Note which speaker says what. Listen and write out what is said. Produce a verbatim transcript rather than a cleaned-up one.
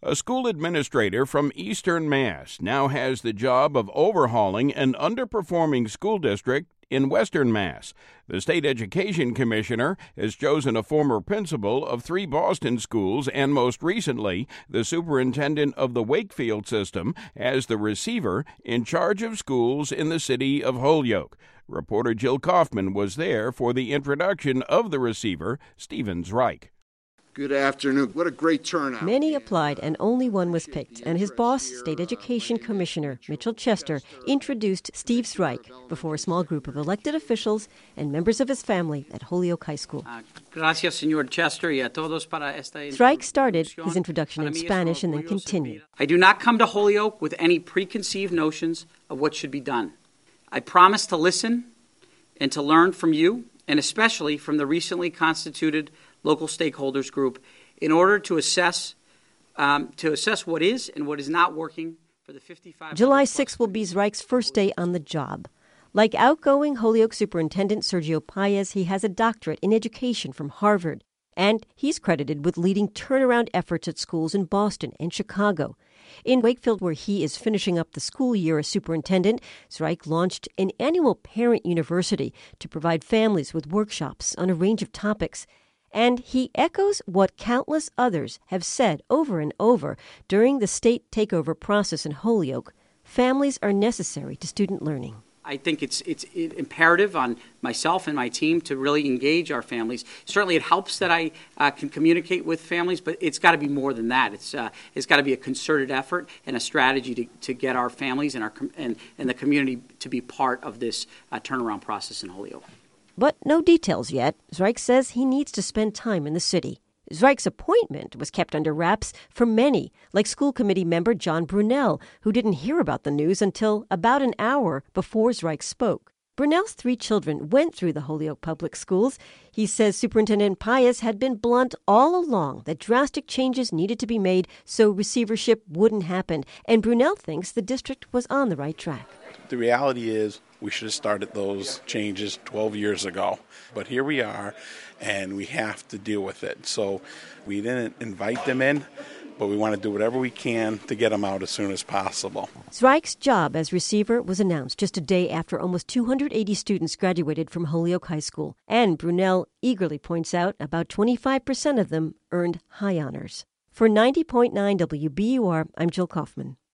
Speaker 1: A school administrator from Eastern Mass now has the job of overhauling an underperforming school district in Western Mass. The state education commissioner has chosen a former principal of three Boston schools and most recently the superintendent of the Wakefield system as the receiver in charge of schools in the city of Holyoke. Reporter Jill Kaufman was there for the introduction of the receiver, Stephen Zreich.
Speaker 2: Good afternoon. What a great turnout.
Speaker 3: Many applied and only one was picked, and his boss, State Education Commissioner Mitchell Chester, introduced Steve Zreich before a small group of elected officials and members of his family at Holyoke High School.
Speaker 4: Gracias, señor Chester, y a todos para esta
Speaker 3: Zreich started his introduction in Spanish and then continued.
Speaker 4: I do not come to Holyoke with any preconceived notions of what should be done. I promise to listen and to learn from you, and especially from the recently constituted local stakeholders group, in order to assess um, to assess what is and what is not working for the fifty-five.
Speaker 3: July sixth will be Zreich's first day on the job. Like outgoing Holyoke Superintendent Sergio Paez, he has a doctorate in education from Harvard, and he's credited with leading turnaround efforts at schools in Boston and Chicago. In Wakefield, where he is finishing up the school year as superintendent, Zreich launched an annual parent university to provide families with workshops on a range of topics. And he echoes what countless others have said over and over during the state takeover process in Holyoke. Families are necessary to student learning.
Speaker 4: I think it's it's imperative on myself and my team to really engage our families. Certainly it helps that I uh, can communicate with families, but it's got to be more than that. It's uh, it's got to be a concerted effort and a strategy to, to get our families and, our com- and, and the community to be part of this uh, turnaround process in Holyoke.
Speaker 3: But no details yet. Zreich says he needs to spend time in the city. Zreich's appointment was kept under wraps for many, like school committee member John Brunel, who didn't hear about the news until about an hour before Zreich spoke. Brunel's three children went through the Holyoke Public Schools. He says Superintendent Paez had been blunt all along that drastic changes needed to be made so receivership wouldn't happen, and Brunel thinks the district was on the right track.
Speaker 5: The reality is we should have started those changes twelve years ago. But here we are, and we have to deal with it. So we didn't invite them in, but we want to do whatever we can to get them out as soon as possible.
Speaker 3: Zreich's job as receiver was announced just a day after almost two hundred eighty students graduated from Holyoke High School. And Brunel eagerly points out about twenty-five percent of them earned high honors. For ninety point nine W B U R, I'm Jill Kaufman.